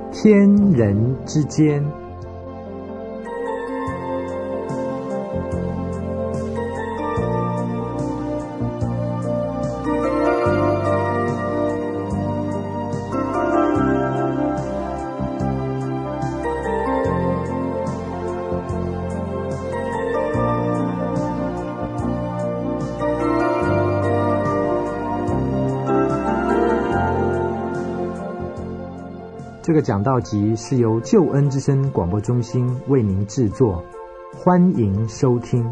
天人之间。这个讲道集是由救恩之声广播中心为您制作，欢迎收听。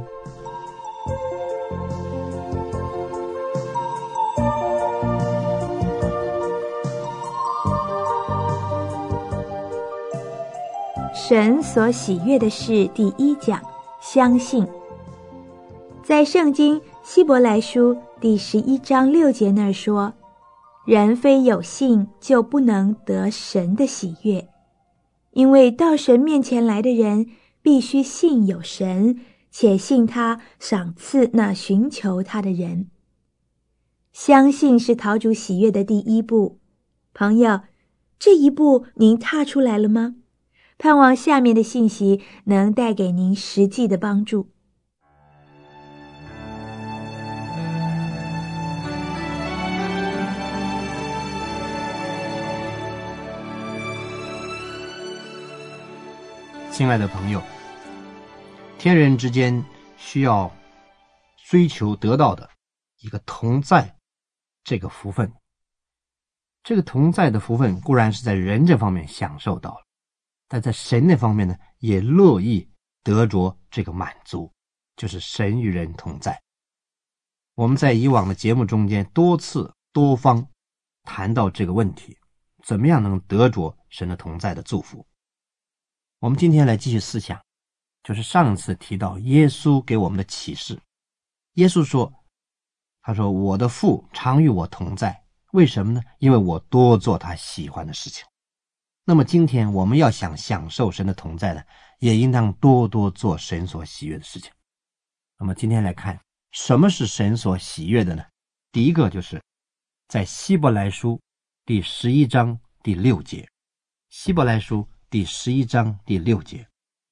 神所喜悦的事第一讲，相信。在圣经希伯来书第11章6节那儿说，人非有信就不能得神的喜悦，因为到神面前来的人必须信有神，且信他赏赐那寻求他的人。相信是讨主喜悦的第一步。朋友，这一步您踏出来了吗？盼望下面的信息能带给您实际的帮助。 亲爱的朋友，天人之间需要追求得到的一个同在这个福分，这个同在的福分固然是在人这方面享受到了，但在神那方面呢，也乐意得着这个满足，就是神与人同在。我们在以往的节目中间多次多方谈到这个问题，怎么样能得着神的同在的祝福。我们今天来继续思想，就是上次提到耶稣给我们的启示。耶稣说，他说我的父常与我同在，为什么呢？因为我多做他喜欢的事情。那么今天我们要想享受神的同在呢，也应当多多做神所喜悦的事情。那么今天来看，什么是神所喜悦的呢？第一个就是在希伯来书第11章第6节，希伯来书第11章第6节，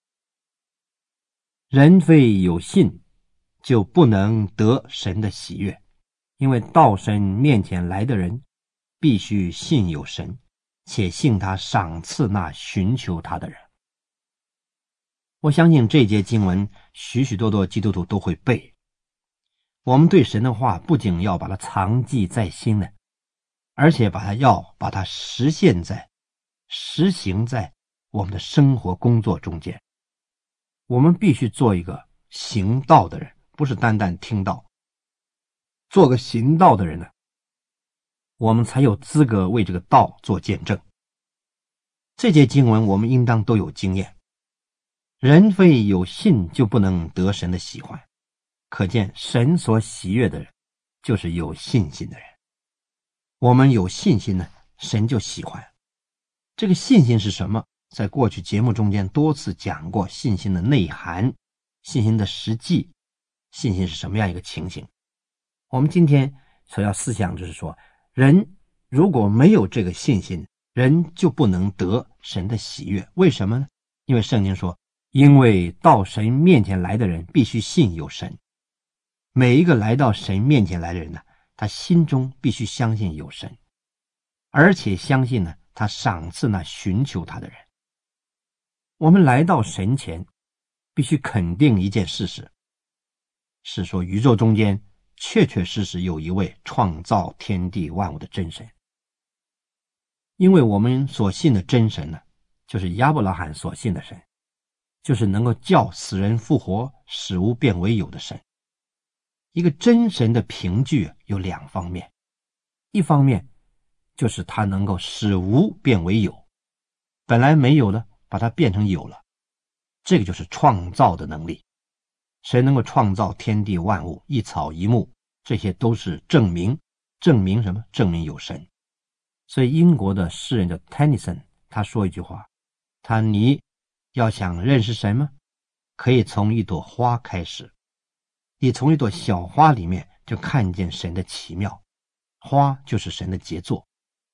人非有信就不能得神的喜悦，因为到神面前来的人必须信有神，且信他赏赐那寻求他的人。我相信这节经文许许多多基督徒都会背。我们对神的话不仅要把它藏记在心呢，而且要把它实行在我们的生活工作中间。我们必须做一个行道的人，不是单单听道。做个行道的人呢，我们才有资格为这个道做见证。这节经文我们应当都有经验。人非有信就不能得神的喜欢，可见神所喜悦的人就是有信心的人。我们有信心呢，神就喜欢。这个信心是什么？在过去节目中间多次讲过信心的内涵，信心的实际，信心是什么样一个情形。我们今天所要思想就是说，人如果没有这个信心，人就不能得神的喜悦。为什么呢？因为圣经说，因为到神面前来的人必须信有神。每一个来到神面前来的人呢，他心中必须相信有神，而且相信呢，他赏赐那寻求他的人。我们来到神前必须肯定一件事实，是说宇宙中间确确实实有一位创造天地万物的真神。因为我们所信的真神呢，就是亚伯拉罕所信的神，就是能够叫死人复活，使无变为有的神。一个真神的凭据有两方面，一方面就是他能够使无变为有，本来没有的把它变成有了，这个就是创造的能力。神能够创造天地万物，一草一木，这些都是证明什么？证明有神。所以英国的诗人叫 Tennyson， 他说一句话，你要想认识神吗？可以从一朵花开始，你从一朵小花里面就看见神的奇妙，花就是神的杰作。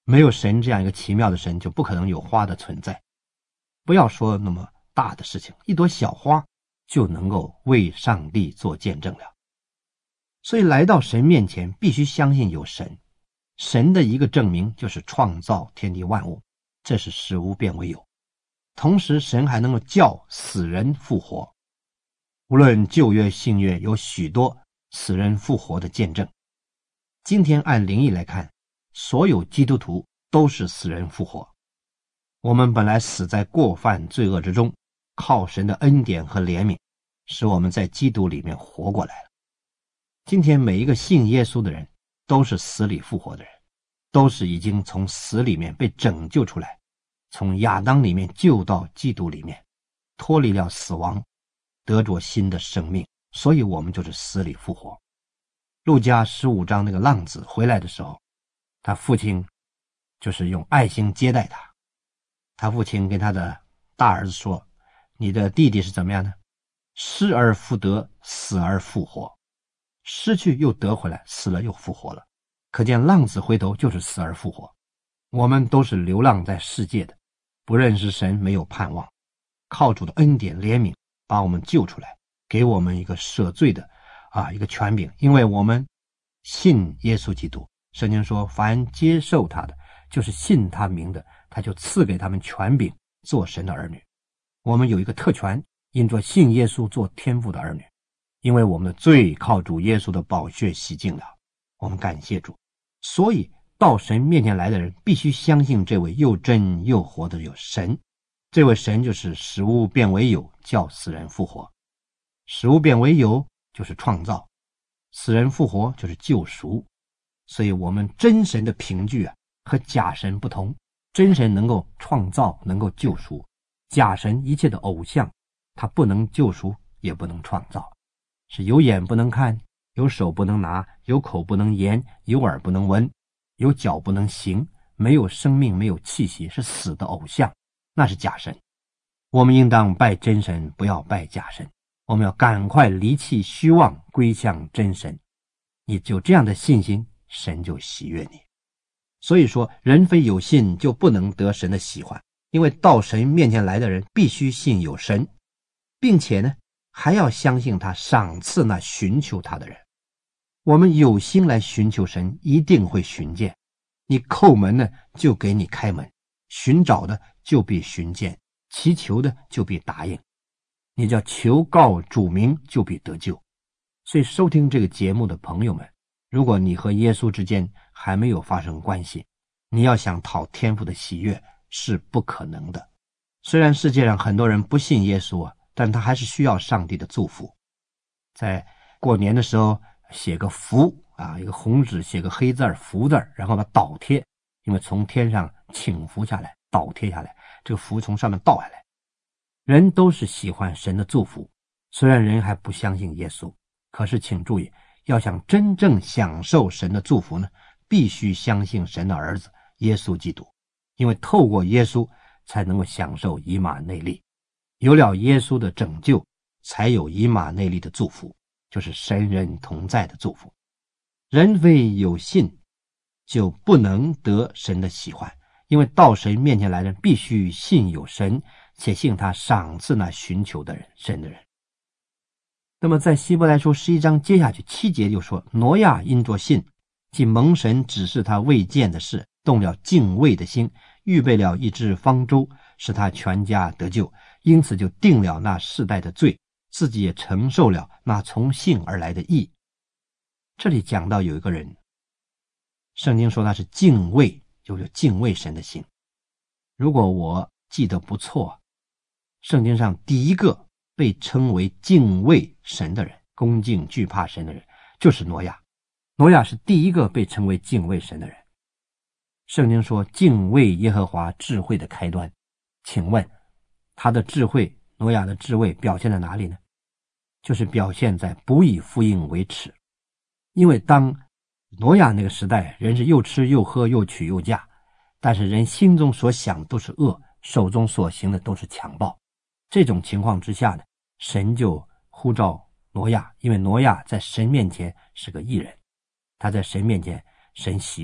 没有神这样一个奇妙的神，就不可能有花的存在。不要说那么大的事情，一朵小花就能够为上帝做见证了。所以来到神面前，必须相信有神。神的一个证明就是创造天地万物，这是使无变为有。同时神还能够叫死人复活。无论旧约新约，有许多死人复活的见证。今天按灵意来看，所有基督徒都是死人复活。我们本来死在过犯罪恶之中，靠神的恩典和怜悯，使我们在基督里面活过来了。今天每一个信耶稣的人都是死里复活的人，都是已经从死里面被拯救出来，从亚当里面救到基督里面，脱离了死亡，得着新的生命。所以我们就是死里复活。路加15章那个浪子回来的时候，他父亲就是用爱心接待他。他父亲跟他的大儿子说，你的弟弟是怎么样呢？失而复得，死而复活。失去又得回来，死了又复活了。可见浪子回头就是死而复活。我们都是流浪在世界的，不认识神，没有盼望。靠主的恩典怜悯把我们救出来，给我们一个赦罪的一个权柄。因为我们信耶稣基督，圣经说凡接受他的，就是信他名的，他就赐给他们权柄做神的儿女。我们有一个特权，因着信耶稣做天父的儿女。因为我们的罪靠主耶稣的宝血洗净了，我们感谢主。所以到神面前来的人必须相信这位又真又活的有神。这位神就是使物变为有，叫死人复活。使物变为有就是创造，死人复活就是救赎。所以我们真神的凭据和假神不同。真神能够创造，能够救赎；假神一切的偶像，他不能救赎，也不能创造。是有眼不能看，有手不能拿，有口不能言，有耳不能闻，有脚不能行，没有生命，没有气息，是死的偶像，那是假神。我们应当拜真神，不要拜假神。我们要赶快离弃虚妄，归向真神。你有这样的信心，神就喜悦你。所以说，人非有信就不能得神的喜欢，因为到神面前来的人必须信有神，并且呢还要相信他赏赐那寻求他的人。我们有心来寻求神，一定会寻见。你叩门呢，就给你开门；寻找的就必寻见；祈求的就必答应。你叫求告主名，就必得救。所以收听这个节目的朋友们，如果你和耶稣之间还没有发生关系，你要想讨天父的喜悦是不可能的。虽然世界上很多人不信耶稣但他还是需要上帝的祝福。在过年的时候写个福一个红纸写个黑字福字，然后把它倒贴，因为从天上倾福下来，倒贴下来，这个福从上面倒下来。人都是喜欢神的祝福，虽然人还不相信耶稣，可是请注意，要想真正享受神的祝福呢，必须相信神的儿子耶稣基督，因为透过耶稣才能够享受以马内利。有了耶稣的拯救，才有以马内利的祝福，就是神人同在的祝福。人非有信就不能得神的喜欢，因为到神面前来的人必须信有神，且信他赏赐那寻求的人，神的人。那么在希伯来书11章接下去7节就说，挪亚因着信，既蒙神指示他未见的事，动了敬畏的心，预备了一只方舟，使他全家得救，因此就定了那世代的罪，自己也承受了那从信而来的义。这里讲到有一个人，圣经说他是敬畏，就是敬畏神的心。如果我记得不错，圣经上第一个被称为敬畏神的人，恭敬惧怕神的人，就是挪亚。挪亚是第一个被称为敬畏神的人。圣经说敬畏耶和华智慧的开端，请问他的智慧，挪亚的智慧表现在哪里呢？就是表现在不以福音为耻。因为当挪亚那个时代，人是又吃又喝又娶又嫁，但是人心中所想都是恶，手中所行的都是强暴。这种情况之下呢，神就呼召挪亚，因为挪亚在神面前是个义人，他在神面前神喜悦他，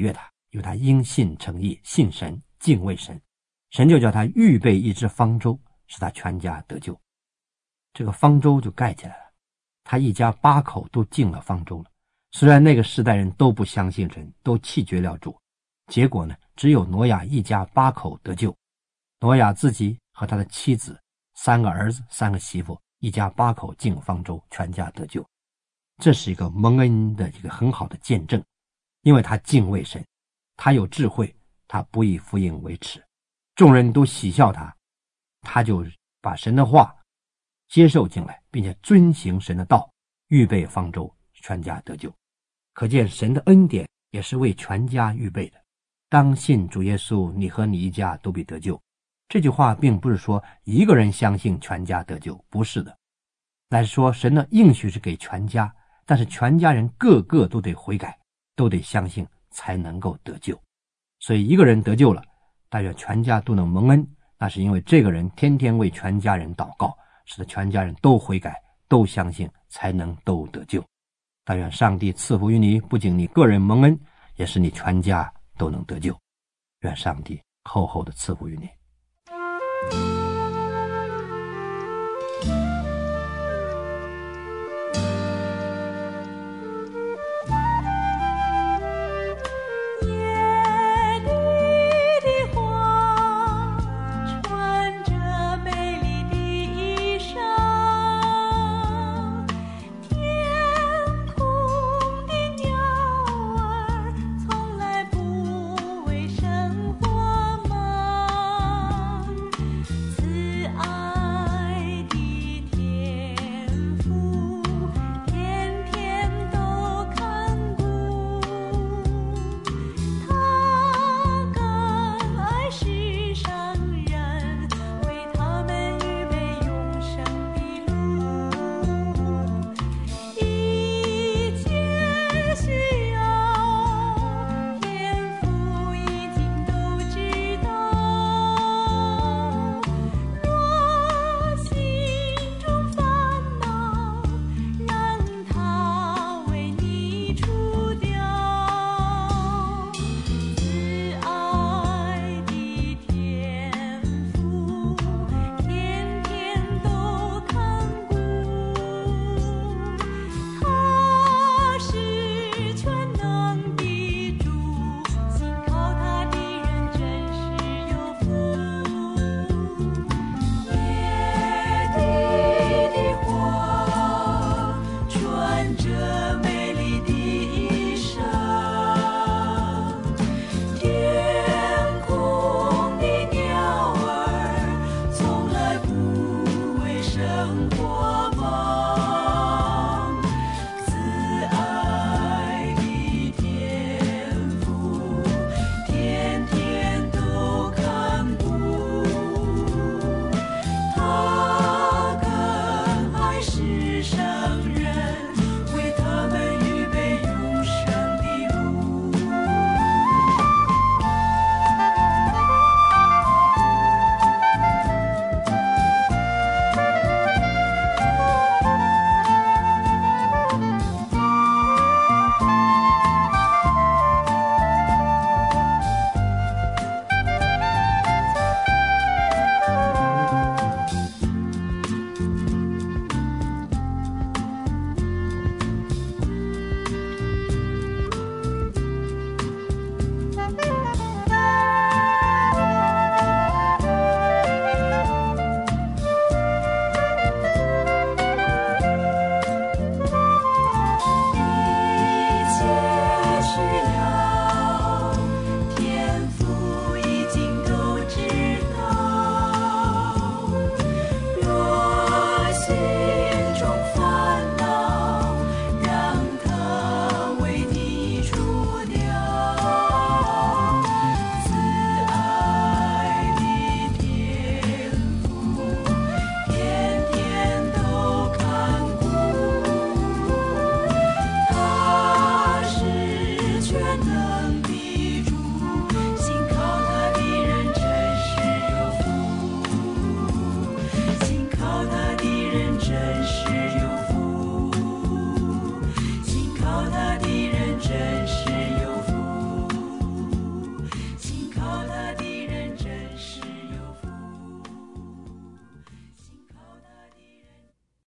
因为他因信称义，信神，敬畏神，神就叫他预备一只方舟，使他全家得救。这个方舟就盖起来了，他一家8口都进了方舟了。虽然那个时代人都不相信神，都弃绝了主，结果呢，只有挪亚一家8口得救。挪亚自己和他的妻子、3个儿子、3个媳妇，一家8口进方舟，全家得救。这是一个蒙恩的一个很好的见证，因为他敬畏神，他有智慧，他不以福音为耻，众人都喜笑他，他就把神的话接受进来，并且遵行神的道，预备方舟，全家得救。可见神的恩典也是为全家预备的。当信主耶稣，你和你一家都必得救。这句话并不是说一个人相信全家得救，不是的，乃是说神的应许是给全家，但是全家人个个都得悔改，都得相信才能够得救。所以一个人得救了，但愿全家都能蒙恩，那是因为这个人天天为全家人祷告，使得全家人都悔改，都相信，才能都得救。但愿上帝赐福于你，不仅你个人蒙恩，也是你全家都能得救。愿上帝厚厚的赐福于你。